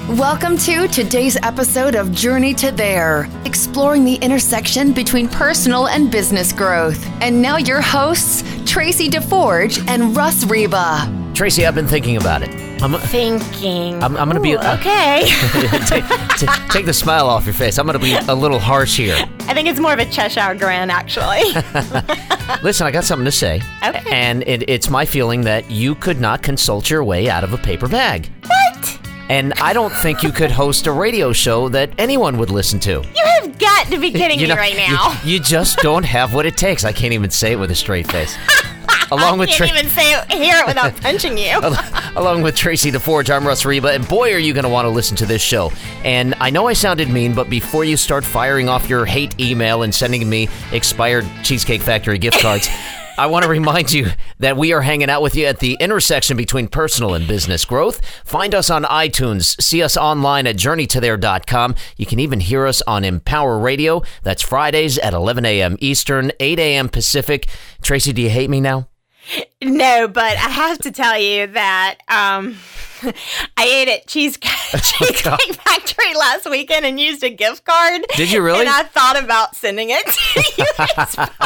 Welcome to today's episode of Journey to There, exploring the intersection between personal and business growth. And now your hosts, Tracy DeForge and Russ Reba. Tracy, I've been thinking about it. I'm going to be... okay. Take the smile off your face. I'm going to be a little harsh here. I think it's more of a Cheshire grin, actually. Listen, I got something to say. Okay. And it's my feeling that you could not consult your way out of a paper bag. What? And I don't think you could host a radio show that anyone would listen to. You have got to be kidding me right now. You just don't have what it takes. I can't even say it with a straight face. I can't even hear it without punching you. Along with Tracy DeForge, I'm Russ Reba, and boy, are you going to want to listen to this show. And I know I sounded mean, but before you start firing off your hate email and sending me expired Cheesecake Factory gift cards, I want to remind you that we are hanging out with you at the intersection between personal and business growth. Find us on iTunes. See us online at journeytothere.com. You can even hear us on Empower Radio. That's Fridays at 11 a.m. Eastern, 8 a.m. Pacific. Tracy, do you hate me now? No, but I have to tell you that I ate at Cheesecake Factory last weekend and used a gift card. Did you really? And I thought about sending it to you.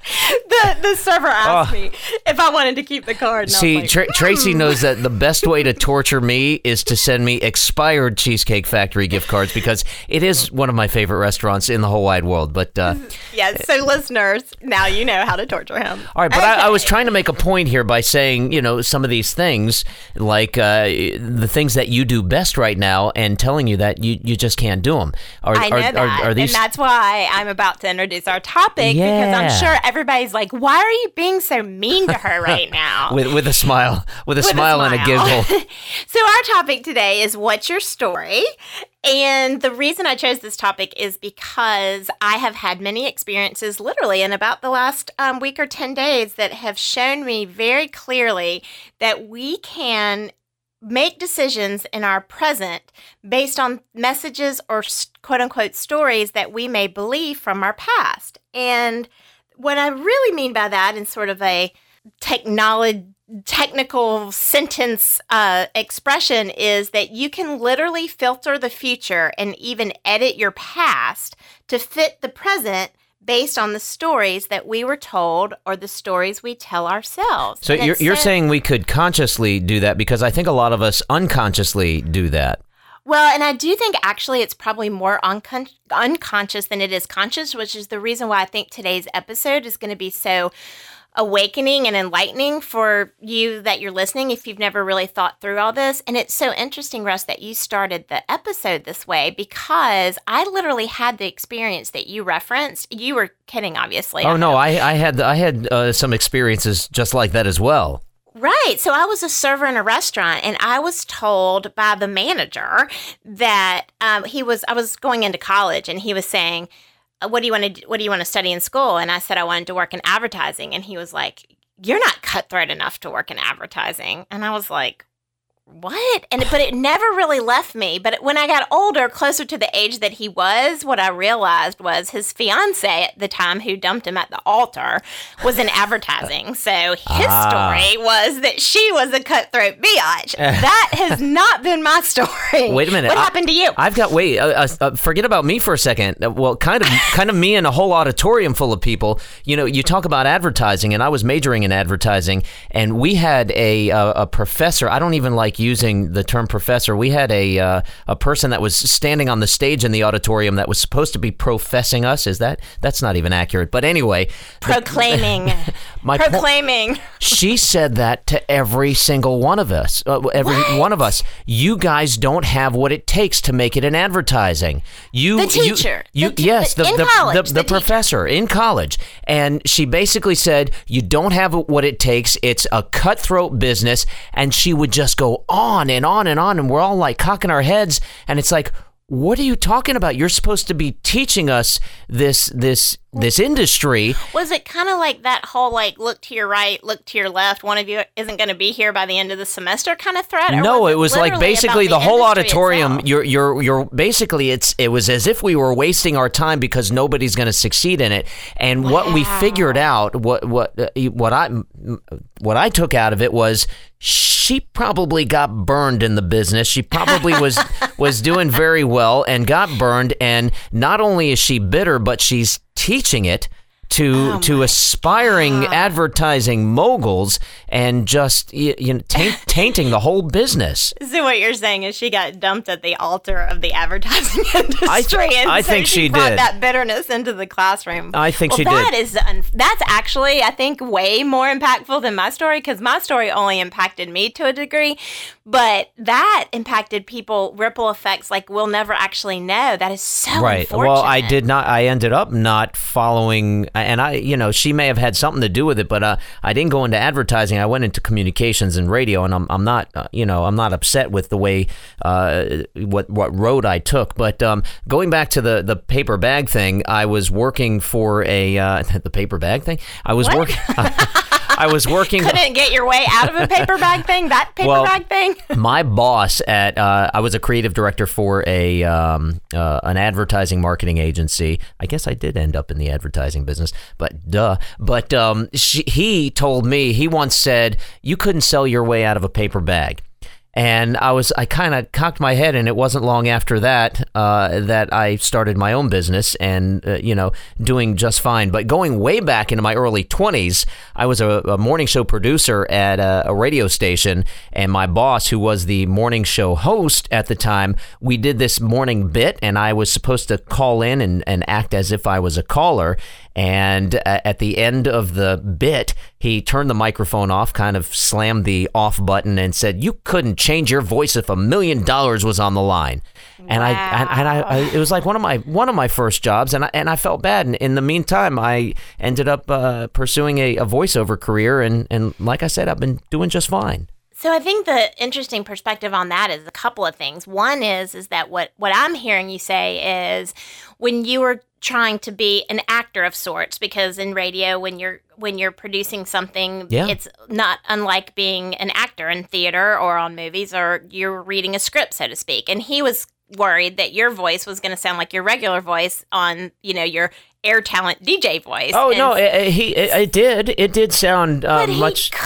The server asked me if I wanted to keep the card. And See, I was like, Tracy knows that the best way to torture me is to send me expired Cheesecake Factory gift cards because it is one of my favorite restaurants in the whole wide world. But yes, so listeners, now you know how to torture him. All right, but okay. I was trying to make a point here by saying, some of these things, like the things that you do best right now, and telling you that you just can't do them. I know that, and that's why I'm about to introduce our topic, because I'm sure everybody's like, why are you being so mean to her right now? with a smile, and a giggle. So our topic today is, what's your story? And the reason I chose this topic is because I have had many experiences literally in about the last week or 10 days that have shown me very clearly that we can make decisions in our present based on messages or quote-unquote stories that we may believe from our past. And what I really mean by that in sort of a technical sentence expression is that you can literally filter the future and even edit your past to fit the present based on the stories that we were told or the stories we tell ourselves. So you're saying we could consciously do that, because I think a lot of us unconsciously do that. Well, and I do think actually it's probably more unconscious than it is conscious, which is the reason why I think today's episode is going to be so awakening and enlightening for you that you're listening if you've never really thought through all this. And it's so interesting, Russ, that you started the episode this way, because I literally had the experience that you referenced. You were kidding, obviously. Oh, no, I had some experiences just like that as well. Right. So I was a server in a restaurant, and I was told by the manager that I was going into college, and he was saying, what do you want to study in school? And I said I wanted to work in advertising. And he was like, you're not cutthroat enough to work in advertising. And I was like, what? But it never really left me. But when I got older, closer to the age that he was, what I realized was his fiance at the time, who dumped him at the altar, was in advertising. So his story was that she was a cutthroat biatch. That has not been my story. Wait a minute. What happened to you? Forget about me for a second. Well, kind of me and a whole auditorium full of people. You talk about advertising, and I was majoring in advertising, and we had a professor. I don't even like using the term professor. We had a person that was standing on the stage in the auditorium that was supposed to be professing us. That's not even accurate. But anyway, proclaiming. She said that to every single one of us. One of us. You guys don't have what it takes to make it in advertising. The teacher. The professor in college. And she basically said, you don't have what it takes. It's a cutthroat business. And she would just go on and on and on, and we're all like cocking our heads, and it's like, what are you talking about? You're supposed to be teaching us this industry. Was it kind of like that whole, like, look to your right, look to your left, one of you isn't going to be here by the end of the semester kind of threat? No, it was like basically the whole auditorium. You're basically, it was as if we were wasting our time because nobody's going to succeed in it. And what we figured out, what I took out of it was, she probably got burned in the business. She probably was doing very well and got burned. And not only is she bitter, but she's teaching it to aspiring advertising moguls and just tainting the whole business. So what you're saying is she got dumped at the altar of the advertising industry. I think she brought did. That bitterness into the classroom. I think she did. That's actually, I think, way more impactful than my story, because my story only impacted me to a degree, but that impacted people, ripple effects like we'll never actually know. That is so unfortunate. Well, I did not. I ended up not following. And she may have had something to do with it, but I didn't go into advertising. I went into communications and radio, and I'm not, I'm not upset with the way what road I took. But going back to the paper bag thing, I was working for the paper bag thing. I was working. I was working. Couldn't get your way out of a paper bag thing. That paper bag thing. My boss I was a creative director for an advertising marketing agency. I guess I did end up in the advertising business, but duh. But he told me, he once said, you couldn't sell your way out of a paper bag. And I kind of cocked my head, and it wasn't long after that that I started my own business and, doing just fine. But going way back into my early 20s, I was a morning show producer at a radio station, and my boss, who was the morning show host at the time, we did this morning bit, and I was supposed to call in and act as if I was a caller. And at the end of the bit, he turned the microphone off, kind of slammed the off button, and said, "You couldn't change your voice if $1 million was on the line." And I it was like one of my first jobs, and I felt bad. And in the meantime, I ended up pursuing a voiceover career, and like I said, I've been doing just fine. So I think the interesting perspective on that is a couple of things. One is that what I'm hearing you say is when you were trying to be an actor of sorts, because in radio, when you're producing something, it's not unlike being an actor in theater or on movies, or you're reading a script, so to speak. And he was worried that your voice was going to sound like your regular voice on, your Air Talent DJ voice. Oh, no, it did. It did sound much. He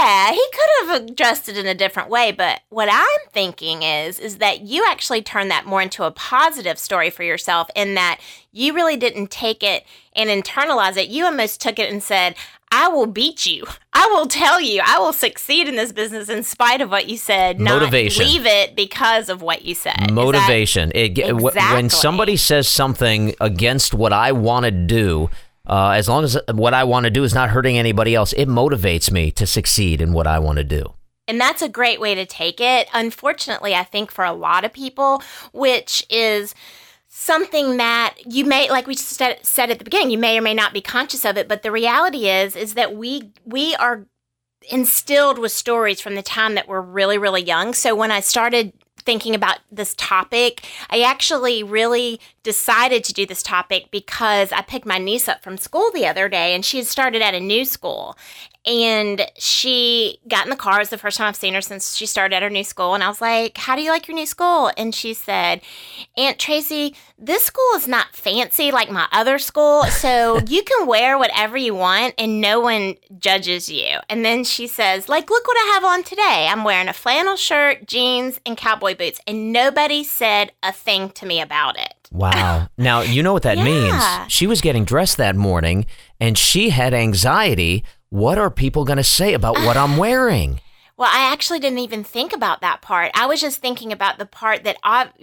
could have addressed it in a different way. But what I'm thinking is that you actually turned that more into a positive story for yourself, in that you really didn't take it and internalize it. You almost took it and said, I will beat you. I will tell you. I will succeed in this business in spite of what you said. Motivation. Not leave it because of what you said. Motivation. Exactly. When somebody says something against what I want to do, as long as what I want to do is not hurting anybody else, it motivates me to succeed in what I want to do. And that's a great way to take it. Unfortunately, I think for a lot of people, which is something that you may, like we said at the beginning, you may or may not be conscious of it, but the reality is that we are instilled with stories from the time that we're really, really young. So when I started thinking about this topic, I actually really decided to do this topic because I picked my niece up from school the other day, and she had started at a new school. And she got in the car. It was the first time I've seen her since she started at her new school. And I was like, how do you like your new school? And she said, Aunt Tracy, this school is not fancy like my other school. So you can wear whatever you want and no one judges you. And then she says, look what I have on today. I'm wearing a flannel shirt, jeans, and cowboy boots. And nobody said a thing to me about it. Wow. Now, you know what that means. She was getting dressed that morning and she had anxiety. What are people going to say about what I'm wearing? Well, I actually didn't even think about that part. I was just thinking about the part that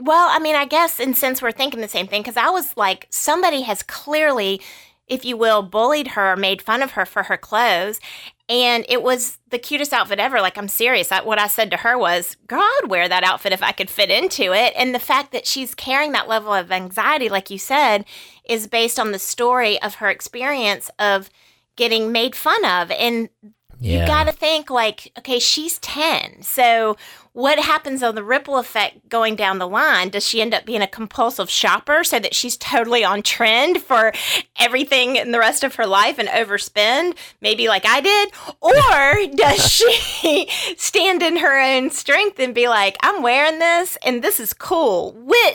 I guess, and since we're thinking the same thing, because I was like, somebody has clearly, if you will, bullied her, made fun of her for her clothes. And it was the cutest outfit ever. Like, I'm serious. What I said to her was, girl, I would wear that outfit if I could fit into it. And the fact that she's carrying that level of anxiety, like you said, is based on the story of her experience of getting made fun of. And you got to think like, okay, she's 10. So what happens on the ripple effect going down the line? Does she end up being a compulsive shopper so that she's totally on trend for everything in the rest of her life and overspend, maybe like I did? Or does she stand in her own strength and be like, I'm wearing this and this is cool, which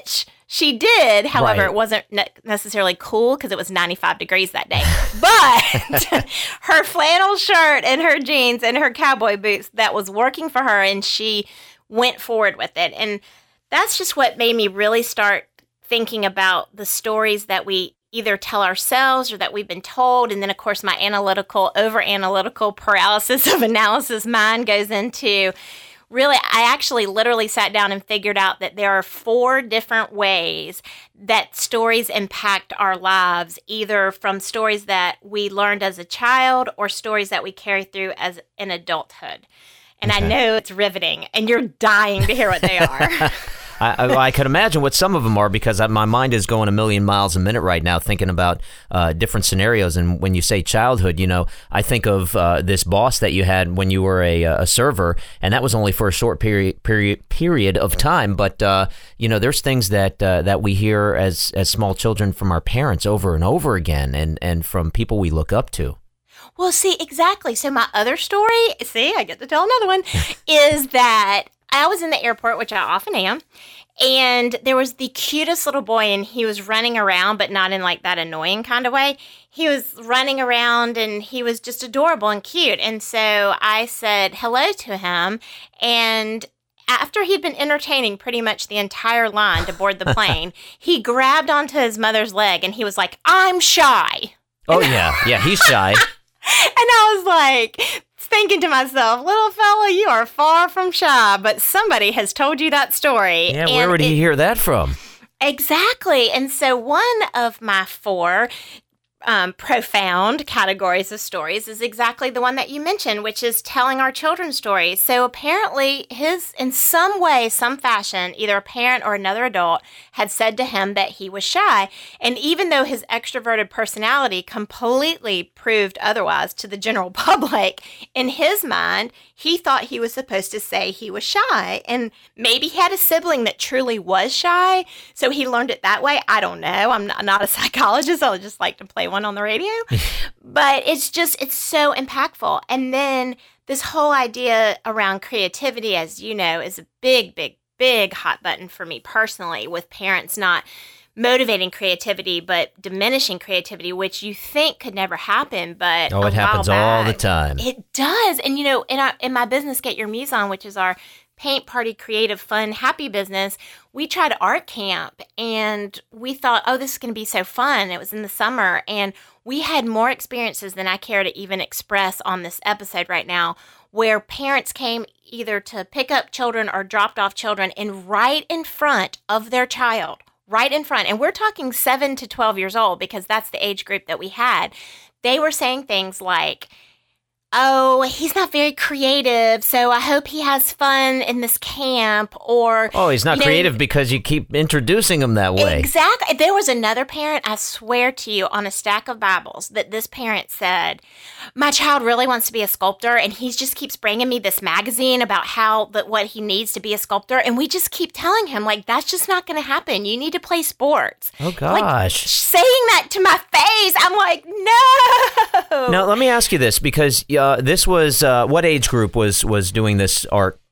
She did. However, Right. It wasn't necessarily cool because it was 95 degrees that day. But her flannel shirt and her jeans and her cowboy boots, that was working for her, and she went forward with it. And that's just what made me really start thinking about the stories that we either tell ourselves or that we've been told. And then, of course, my over-analytical paralysis of analysis mind goes into really, I actually literally sat down and figured out that there are 4 different ways that stories impact our lives, either from stories that we learned as a child or stories that we carry through as in adulthood. And Okay. I know it's riveting, and you're dying to hear what they are. I could imagine what some of them are because my mind is going a million miles a minute right now thinking about different scenarios. And when you say childhood, I think of this boss that you had when you were a server, and that was only for a short period of time. But there's things that we hear as small children from our parents over and over again, and from people we look up to. Well, see, exactly. So my other story, I get to tell another one, is that I was in the airport, which I often am, and there was the cutest little boy, and he was running around, but not in like that annoying kind of way. He was running around, and he was just adorable and cute. And so I said hello to him, and after he'd been entertaining pretty much the entire line to board the plane, he grabbed onto his mother's leg, and he was like, "I'm shy." Oh, yeah, he's shy. And I was like, thinking to myself, little fella, you are far from shy, but somebody has told you that story. Yeah, where would he hear that from? Exactly. And so one of my 4 profound categories of stories is exactly the one that you mentioned, which is telling our children stories. So apparently in some way, some fashion, either a parent or another adult had said to him that he was shy. And even though his extroverted personality completely proved otherwise to the general public, in his mind, he thought he was supposed to say he was shy. And maybe he had a sibling that truly was shy, so he learned it that way. I don't know. I'm not a psychologist. I would just like to play one on the radio. But it's so impactful. And then this whole idea around creativity, as you know, is a big, big, big hot button for me personally, with parents not motivating creativity but diminishing creativity, which you think could never happen, but it happens all the time. It does. And in my business, Get Your Muse On, which is our paint party, creative, fun, happy business, we tried art camp, and we thought, oh, this is going to be so fun. It was in the summer, and we had more experiences than I care to even express on this episode right now, where parents came either to pick up children or dropped off children, and right in front of their child, right in front, and we're talking 7 to 12 years old because that's the age group that we had, they were saying things like, oh, he's not very creative, so I hope he has fun in this camp, or... Oh, he's not creative because you keep introducing him that way. Exactly. There was another parent, I swear to you, on a stack of Bibles, that this parent said, my child really wants to be a sculptor, and he just keeps bringing me this magazine about what he needs to be a sculptor, and we just keep telling him, like, that's just not going to happen. You need to play sports. Oh, gosh. Like, saying that to my face, I'm like, no! Now, let me ask you this, because this was, what age group was doing this art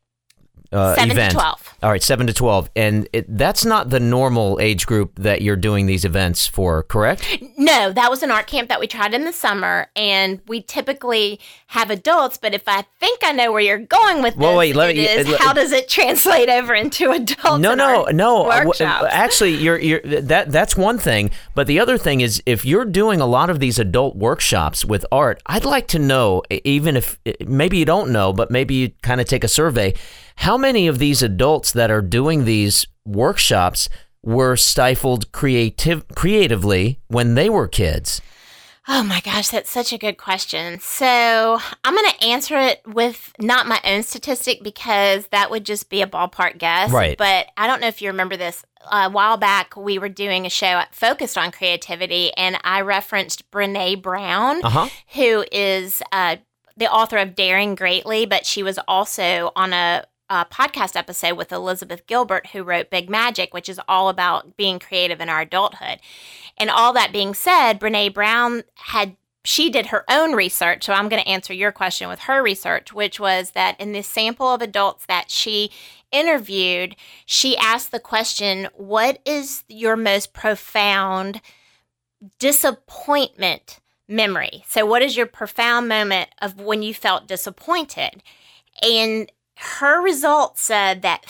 7 event? to 12. All right, 7 to 12. And that's not the normal age group that you're doing these events for, correct? No, that was an art camp that we tried in the summer, and we typically have adults, but if I think I know where you're going with this, how does it translate over into adults? No. Workshops? Actually, that's one thing, but the other thing is if you're doing a lot of these adult workshops with art, I'd like to know, even if maybe you don't know, but maybe you kind of take a survey, how many of these adults that are doing these workshops were stifled creatively when they were kids? Oh my gosh, that's such a good question. So I'm going to answer it with not my own statistic because that would just be a ballpark guess. Right. But I don't know if you remember this. A while back, we were doing a show focused on creativity, and I referenced Brené Brown, who is the author of Daring Greatly, but she was also on a podcast episode with Elizabeth Gilbert, who wrote Big Magic, which is all about being creative in our adulthood. And all that being said, Brené Brown she did her own research, so I'm going to answer your question with her research, which was that in this sample of adults that she interviewed, she asked the question, what is your most profound disappointment memory? So what is your profound moment of when you felt disappointed? And her results said that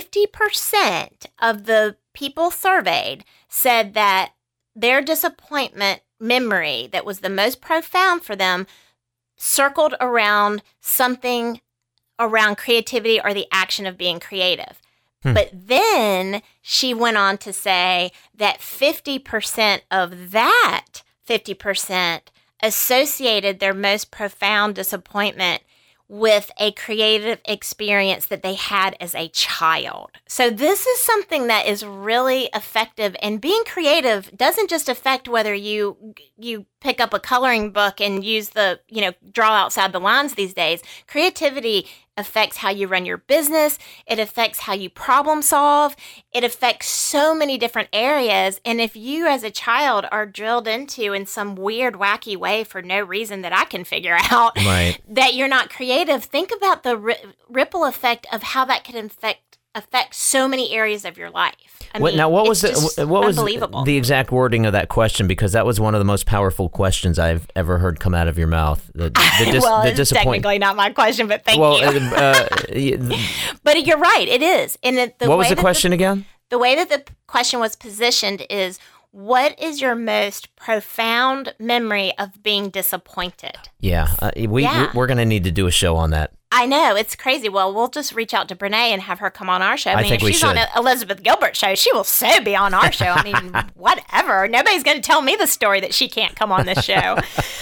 50% of the people surveyed said that their disappointment memory that was the most profound for them circled around something around creativity or the action of being creative. But then she went on to say that 50% of that 50% associated their most profound disappointment with a creative experience that they had as a child. So this is something that is really effective, and being creative doesn't just affect whether you pick up a coloring book and use draw outside the lines these days. Creativity affects how you run your business. It affects how you problem solve. It affects so many different areas. And if you as a child are drilled into in some weird, wacky way for no reason that I can figure out, right, that you're not creative, think about the ripple effect of how that could affect so many areas of your life. What was unbelievable. The exact wording of that question? Because that was one of the most powerful questions I've ever heard come out of your mouth. It's technically not my question, but thank you. But you're right, it is. And what was the question again? The way that the question was positioned is, what is your most profound memory of being disappointed? Yeah, we're going to need to do a show on that. I know, it's crazy. Well, we'll just reach out to Brene and have her come on our show. I think if she's on Elizabeth Gilbert's show, she will so be on our show. I mean, whatever. Nobody's going to tell me the story that she can't come on this show.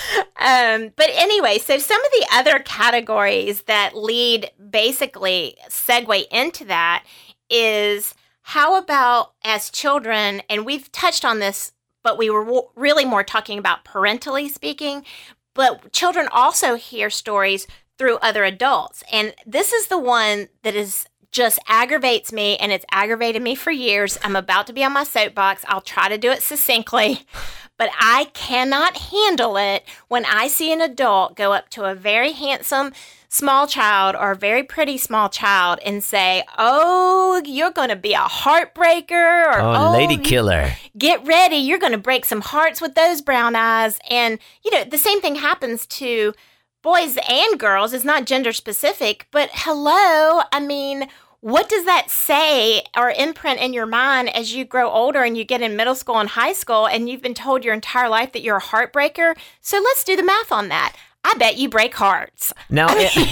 But anyway, so some of the other categories that basically segue into that is, how about as children, and we've touched on this, but we were really more talking about parentally speaking, but children also hear stories through other adults. And this is the one that just aggravates me, and it's aggravated me for years. I'm about to be on my soapbox. I'll try to do it succinctly, but I cannot handle it when I see an adult go up to a very handsome small child or a very pretty small child and say, "Oh, you're going to be a heartbreaker," or "Oh, lady killer. Get ready. You're going to break some hearts with those brown eyes." And, the same thing happens to boys and girls. Is not gender specific, but hello, I mean, what does that say or imprint in your mind as you grow older and you get in middle school and high school and you've been told your entire life that you're a heartbreaker? So let's do the math on that. I bet you break hearts. Now,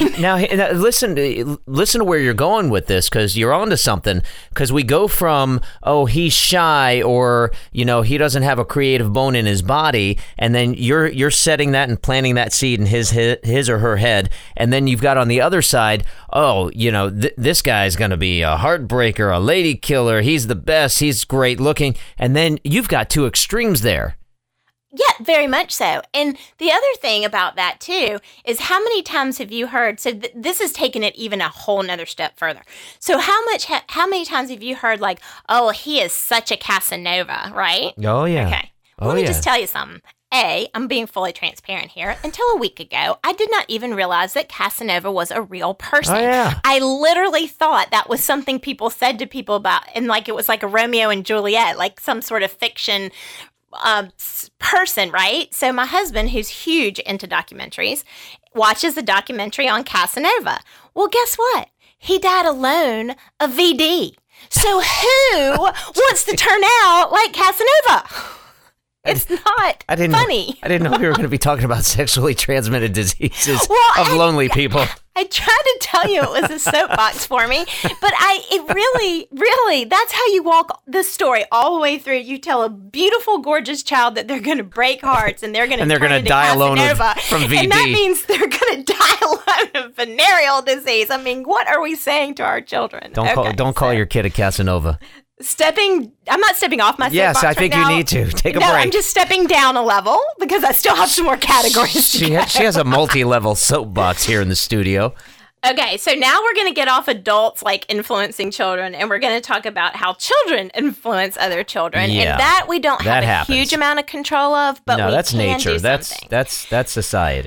listen to where you're going with this, because you're onto something. Because we go from, oh, he's shy, or he doesn't have a creative bone in his body, and then you're setting that and planting that seed in his or her head, and then you've got on the other side, oh, this guy's gonna be a heartbreaker, a lady killer. He's the best. He's great looking, and then you've got two extremes there. Yeah, very much so. And the other thing about that, too, is how many times have you heard, so this has taken it even a whole nother step further. So how many times have you heard, like, oh, he is such a Casanova, right? Oh, yeah. Okay. Let me just tell you something. I'm being fully transparent here. Until a week ago, I did not even realize that Casanova was a real person. Oh, yeah. I literally thought that was something people said to people about, and like it was like a Romeo and Juliet, like some sort of fiction person, right? So my husband, who's huge into documentaries, watches a documentary on Casanova. Well, guess what? He died alone of VD. So who wants to turn out like Casanova? It's not funny. I didn't know we were going to be talking about sexually transmitted diseases of lonely people. I tried to tell you it was a soapbox for me, but it really, that's how you walk this story all the way through. You tell a beautiful, gorgeous child that they're going to break hearts and they're going to die alone from VD. And that means they're going to die alone of venereal disease. I mean, what are we saying to our children? Don't call your kid a Casanova. I'm not stepping off my soapbox. Yes, I think you need to. Take a break. I'm just stepping down a level because I still have some more categories She has a multi-level soapbox here in the studio. Okay, so now we're going to get off adults like influencing children, and we're going to talk about how children influence other children. Yeah, and that we don't have a huge amount of control of, but no, we that's can nature. do something. That's society.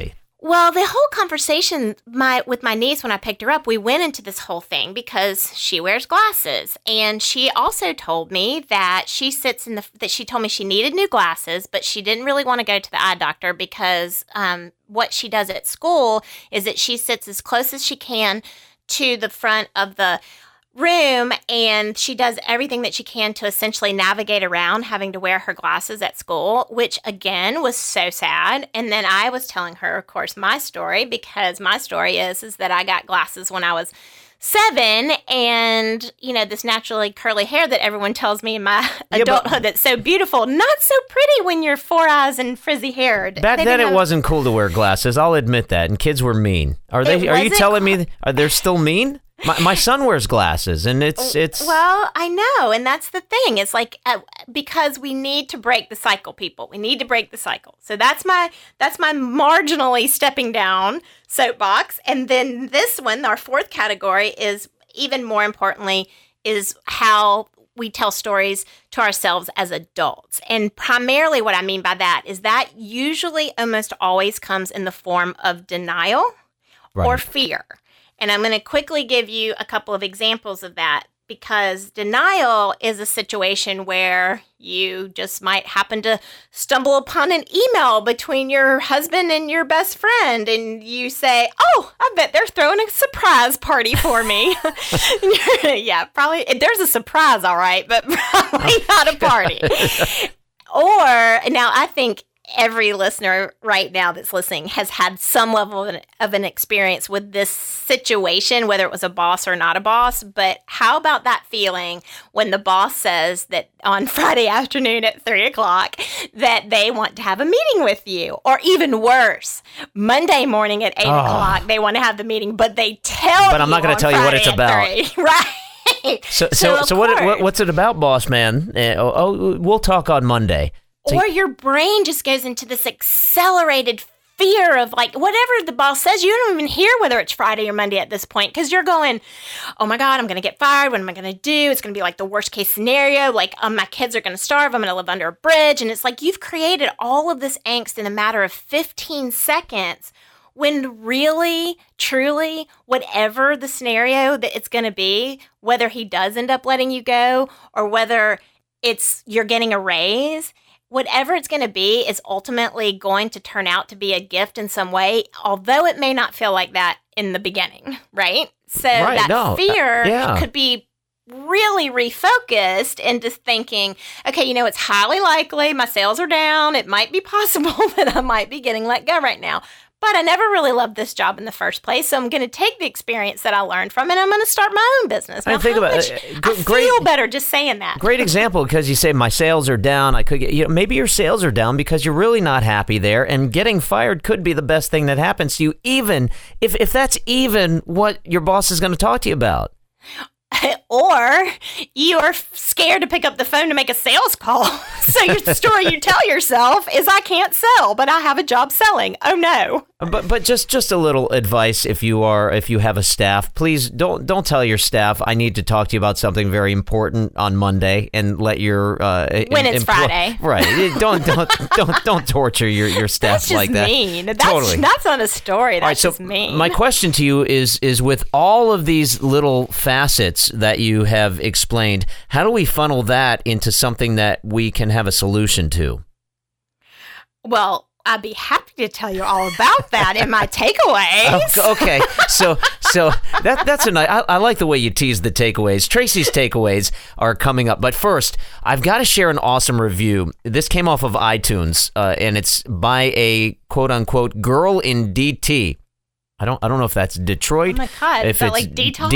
Well, the whole conversation with my niece when I picked her up, we went into this whole thing because she wears glasses. And she also told me that she told me she needed new glasses, but she didn't really want to go to the eye doctor because what she does at school is that she sits as close as she can to the front of the room, and she does everything that she can to essentially navigate around having to wear her glasses at school, which again was so sad. And then I was telling her, of course, my story, because my story is that I got glasses when I was 7, and this naturally curly hair that everyone tells me in my adulthood that's so beautiful, not so pretty when you're 4 eyes and frizzy haired. Back then it wasn't cool to wear glasses, I'll admit that, and kids were mean. Are you telling me they're still mean? My son wears glasses, and it's. Well, I know, and that's the thing. It's like because we need to break the cycle, people. We need to break the cycle. So that's my marginally stepping down soapbox, and then this one, our fourth category, is even more importantly is how we tell stories to ourselves as adults. And primarily, what I mean by that is that usually almost always comes in the form of denial or fear. And I'm going to quickly give you a couple of examples of that, because denial is a situation where you just might happen to stumble upon an email between your husband and your best friend, and you say, "Oh, I bet they're throwing a surprise party for me." Yeah, probably. There's a surprise, all right, but probably not a party. Or, now I think every listener right now that's listening has had some level of an experience with this situation, whether it was a boss or not a boss. But how about that feeling when the boss says that on Friday afternoon at 3:00 that they want to have a meeting with you? Or even worse, Monday morning at 8:00 they want to have the meeting, but they tell you. But I'm not going to tell you what it's about. Right. So what's it about, boss man? We'll talk on Monday. Or your brain just goes into this accelerated fear of like whatever the boss says. You don't even hear whether it's Friday or Monday at this point, because you're going, "Oh my God, I'm going to get fired. What am I going to do? It's going to be like the worst case scenario. Like my kids are going to starve. I'm going to live under a bridge." And it's like you've created all of this angst in a matter of 15 seconds. When really, truly, whatever the scenario that it's going to be, whether he does end up letting you go or whether you're getting a raise, whatever it's going to be is ultimately going to turn out to be a gift in some way, although it may not feel like that in the beginning, right? So fear could be really refocused into thinking, okay, it's highly likely my sales are down. It might be possible that I might be getting let go right now. But I never really loved this job in the first place, so I'm going to take the experience that I learned from it, and I'm going to start my own business. Now, I feel better just saying that. Great example, because you say my sales are down. I could get, maybe your sales are down because you're really not happy there, and getting fired could be the best thing that happens to you, even if that's even what your boss is going to talk to you about. Or you're scared to pick up the phone to make a sales call. So the story you tell yourself is, "I can't sell, but I have a job selling." Oh no. But just a little advice, if you have a staff, please don't tell your staff, "I need to talk to you about something very important on Monday," and let your when it's Friday. Right. Don't torture your staff that's like that. Mean. Totally. That's not a story. That's just mean. My question to you is with all of these little facets that you have explained, how do we funnel that into something that we can have a solution to? Well, I'd be happy to tell you all about that in my takeaways. Okay, so that's a nice. I like the way you tease the takeaways. Tracy's takeaways are coming up, but first, I've got to share an awesome review. This came off of iTunes, and it's by a quote unquote girl in DT. I don't know if that's Detroit. Oh my God, if is that it's like detox?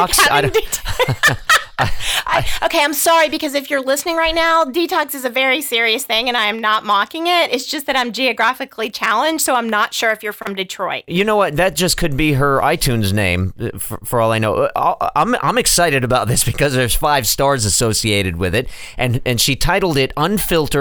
Detox? Okay, I'm sorry, because if you're listening right now, detox is a very serious thing, and I am not mocking it. It's just that I'm geographically challenged, so I'm not sure if you're from Detroit. You know what? That just could be her iTunes name, for all I know. I'm excited about this because there's 5 stars associated with it, and she titled it "Unfiltered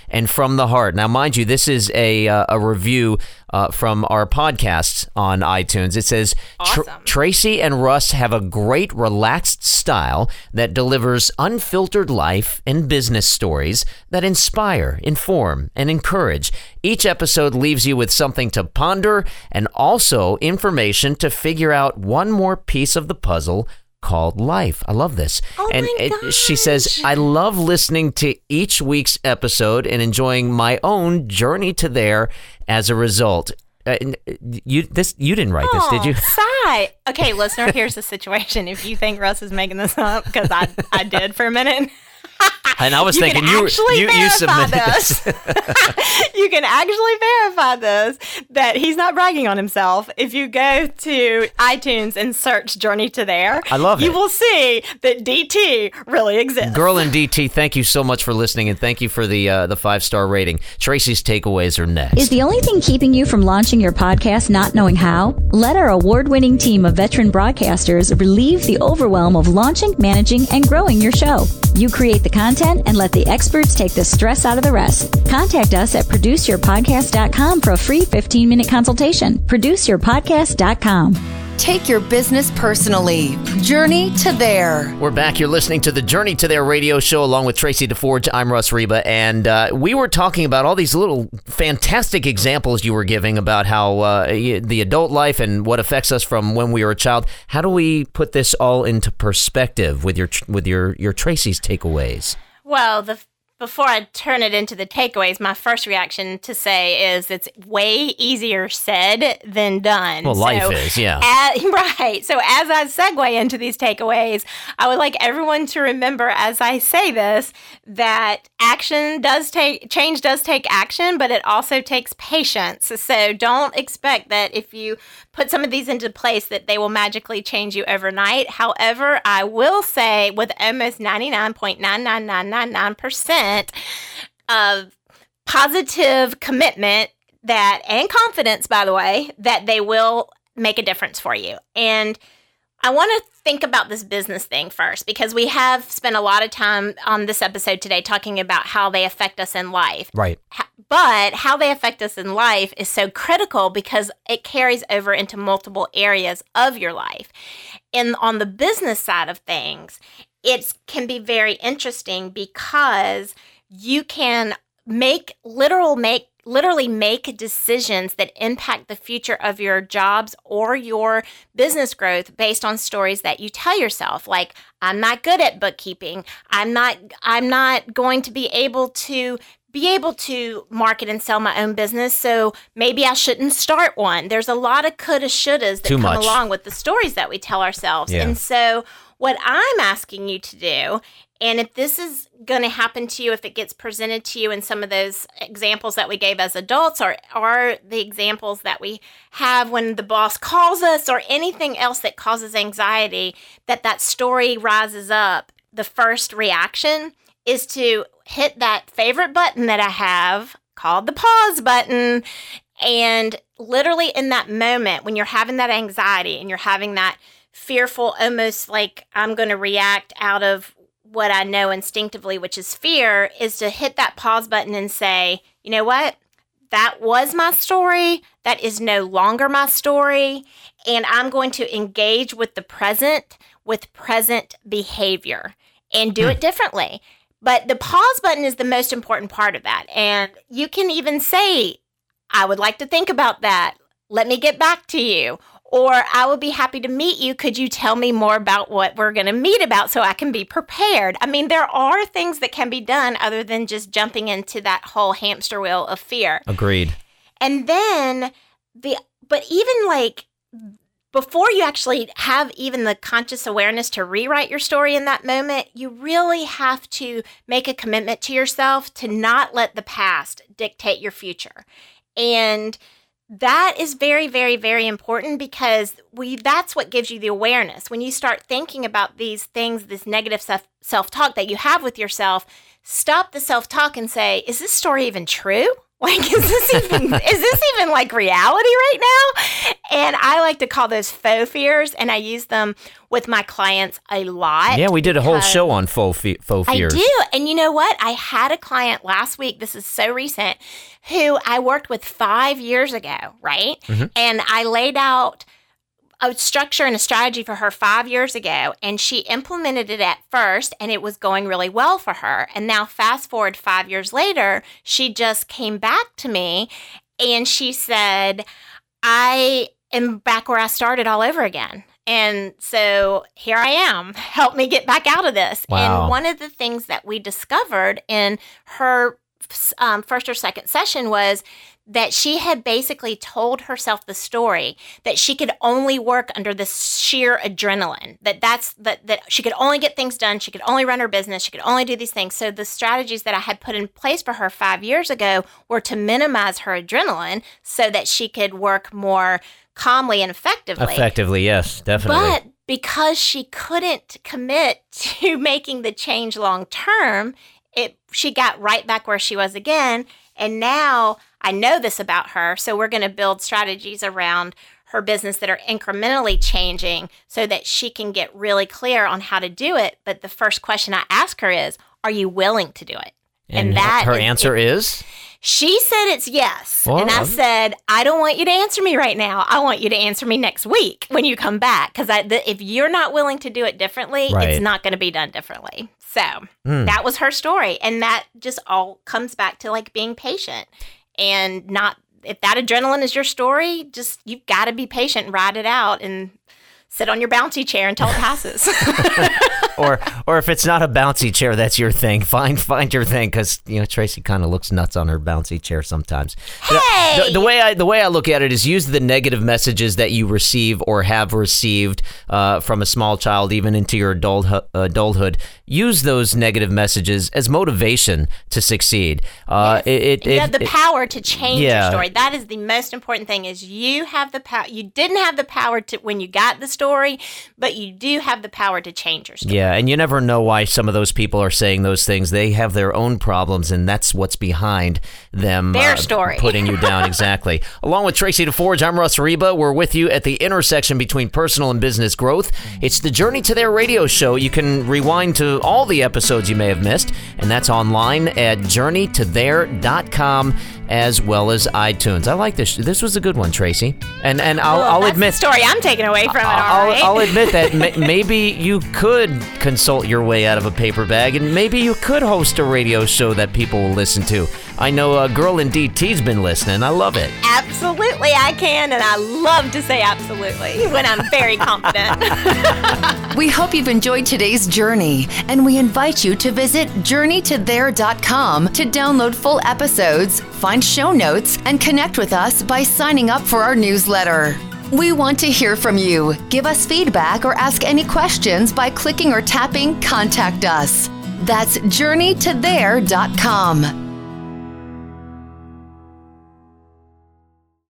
and from the heart. Now, mind you, this is a review from our podcasts on iTunes. It says, Awesome. Tracy and Russ have a great relaxed style that delivers unfiltered life and business stories that inspire, inform, and encourage. Each episode leaves you with something to ponder and also information to figure out one more piece of the puzzle called life. I love this. Oh and my gosh. She says, I love listening to each week's episode and enjoying my own journey to there as a result. You didn't write this, did you? Sigh. Okay, listener, here's the situation. If you think Russ is making this up, because I did for a minute. And I was thinking, you submitted this. You can actually verify this, that he's not bragging on himself. If you go to iTunes and search Journey to There, I love you it. will see that DT really exists. Girl and DT, thank you so much for listening, and thank you for the 5-star rating. Tracy's takeaways are next. Is the only thing keeping you from launching your podcast not knowing how? Let our award-winning team of veteran broadcasters relieve the overwhelm of launching, managing, and growing your show. You create the content and let the experts take the stress out of the rest. Contact us at produceyourpodcast.com for a free 15-minute consultation. Produceyourpodcast.com. Take your business personally. Journey to There. We're back. You're listening to the Journey to Their radio show along with Tracy DeForge. I'm Russ Reba, and we were talking about all these little fantastic examples you were giving about how the adult life and what affects us from when we were a child. How do we put this all into perspective with your Tracy's takeaways? Well, before I turn it into the takeaways, my first reaction to say is it's way easier said than done. Well, life is, yeah. Right. So as I segue into these takeaways, I would like everyone to remember as I say this, that change does take action, but it also takes patience. So don't expect that if you put some of these into place that they will magically change you overnight. However, I will say with almost 99.99999% of positive commitment and confidence, by the way, that they will make a difference for you. And I want to think about this business thing first, because we have spent a lot of time on this episode today talking about how they affect us in life. Right. But how they affect us in life is so critical because it carries over into multiple areas of your life. And on the business side of things, it can be very interesting because you can literally make decisions that impact the future of your jobs or your business growth based on stories that you tell yourself. Like, I'm not good at bookkeeping. I'm not going to be able to market and sell my own business, so maybe I shouldn't start one. There's a lot of coulda, shouldas that come along with the stories that we tell ourselves. Yeah. And so what I'm asking you to do, and if this is going to happen to you, if it gets presented to you in some of those examples that we gave as adults, or are the examples that we have when the boss calls us, or anything else that causes anxiety, that story rises up, the first reaction is to hit that favorite button that I have called the pause button. And literally in that moment, when you're having that anxiety and you're having that fearful, almost like I'm going to react out of what I know instinctively, which is fear, is to hit that pause button and say, you know what? That was my story. That is no longer my story. And I'm going to engage with the present with present behavior and do it differently. But the pause button is the most important part of that. And you can even say, I would like to think about that. Let me get back to you. Or I would be happy to meet you. Could you tell me more about what we're going to meet about so I can be prepared? I mean, there are things that can be done other than just jumping into that whole hamster wheel of fear. Agreed. And then but even like before you actually have even the conscious awareness to rewrite your story in that moment, you really have to make a commitment to yourself to not let the past dictate your future. And that is very, very, very important because that's what gives you the awareness. When you start thinking about these things, this negative self-talk that you have with yourself, stop the self-talk and say, is this story even true? Like, is this even like reality right now? And I like to call those faux fears, and I use them with my clients a lot. Yeah, we did a whole show on faux fears. I do. And you know what? I had a client last week, this is so recent, who I worked with 5 years ago, right? Mm-hmm. And I laid out a structure and a strategy for her 5 years ago, and she implemented it at first, and it was going really well for her. And now fast forward 5 years later, she just came back to me and she said, I am back where I started all over again. And so here I am. Help me get back out of this. Wow. And one of the things that we discovered in her first or second session was that she had basically told herself the story that she could only work under this sheer adrenaline, that she could only get things done, she could only run her business, she could only do these things. So the strategies that I had put in place for her 5 years ago were to minimize her adrenaline so that she could work more calmly and effectively. Effectively, yes, definitely. But because she couldn't commit to making the change long term, she got right back where she was again. And now I know this about her, so we're going to build strategies around her business that are incrementally changing so that she can get really clear on how to do it. But the first question I ask her is, are you willing to do it? And that her answer is? She said it's yes. Well, and I said, I don't want you to answer me right now. I want you to answer me next week when you come back. Because if you're not willing to do it differently, right, it's not going to be done differently. So that was her story. And that just all comes back to like being patient and not, if that adrenaline is your story, just, you've got to be patient and ride it out and sit on your bouncy chair until it passes. or if it's not a bouncy chair, that's your thing. Find your thing, because Tracy kind of looks nuts on her bouncy chair sometimes. Hey! The way I look at it is use the negative messages that you receive or have received from a small child, even into your adulthood. Use those negative messages as motivation to succeed. Yes. You have the power to change your story. That is the most important thing. Is you have the power. You didn't have the power to when you got the story, but you do have the power to change your story. Yeah, and you never know why some of those people are saying those things. They have their own problems, and that's what's behind them. Their story. Putting you down, exactly. Along with Tracy DeForge, I'm Russ Reba. We're with you at the intersection between personal and business growth. It's the Journey to There radio show. You can rewind to all the episodes you may have missed, and that's online at journeytothere.com, as well as iTunes. I like this. This was a good one, Tracy. And I'll that's admit, the story I'm taking away from it. I'll admit that maybe you could consult your way out of a paper bag, and maybe you could host a radio show that people will listen to. I know a girl in DT's been listening. I love it. Absolutely, I can, and I love to say absolutely when I'm very confident. We hope you've enjoyed today's journey, and we invite you to visit journeytothere.com to download full episodes, find show notes, and connect with us by signing up for our newsletter. We want to hear from you. Give us feedback or ask any questions by clicking or tapping Contact Us. That's journeytothere.com.